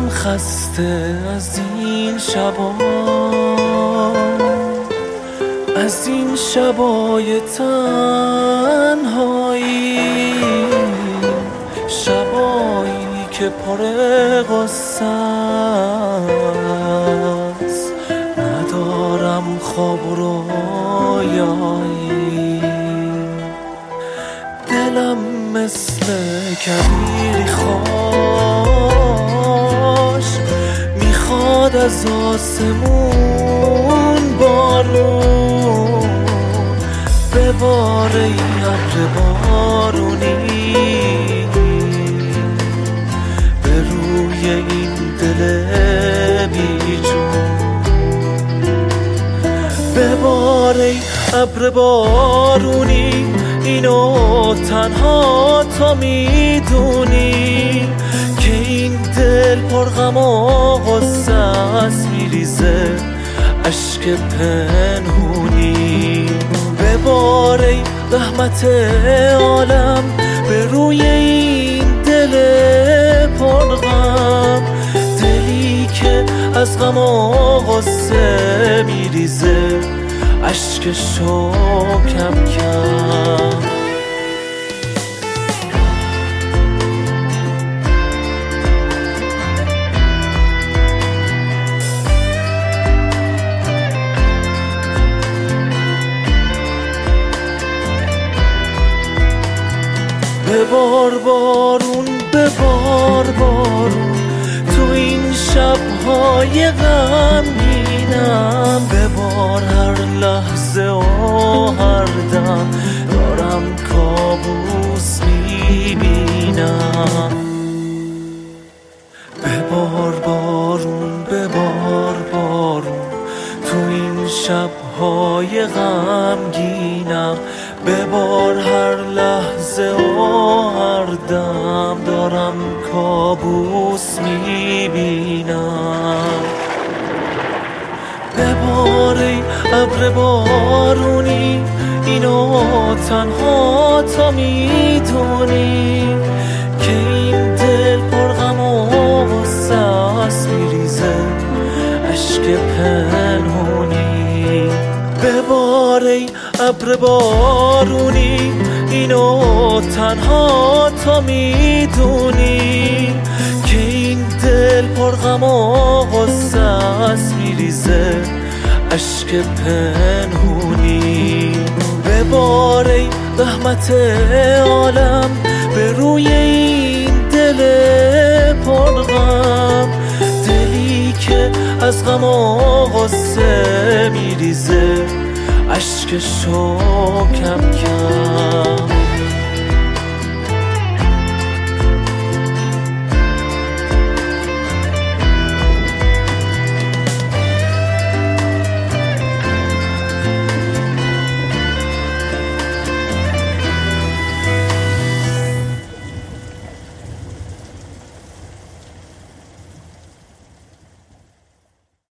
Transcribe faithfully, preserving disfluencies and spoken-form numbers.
خسته از این شبا، از این شبای تنهایی، شبایی که پر غصه است، ندارم خواب و رویایی. دلم مثل کویری خوش میخواد از آسمون بارون بباره، ای ابر بارونی به روی این دل بیجون، بباره ای ابر بارونی. اینو تنها تو میدونی که این دل پر غم و غصه است، میریزه اشک پنهونی. بباره ای رحمت عالم به روی این دل پر غم، دلی که از غم و غصه میریزه اشکشو کم کم. ببار بارون، ببار بارون تو این شب‌های غمگینم، ببار هر لحظه و هر دم دارم کابوس میبینم. ببار بارون، ببار بارون تو این شب‌های غمگینم، ببار هر لحظه و هر دم دارم کابوس میبینم. ببار ای ابر بارونی، اینو تنها تو میدونی که این دل پر غم و غصه است، میریزه اشک پنهونی. ببار ای ابر بارونی، اینو تنها تو میدونی که این دل پر غم و غصه است، میریزه اشک پنهونی. ببار ای رحمت عالم به روی این دل پر غم، دلی که از غم و غصه میریزه اشکشو کم کم.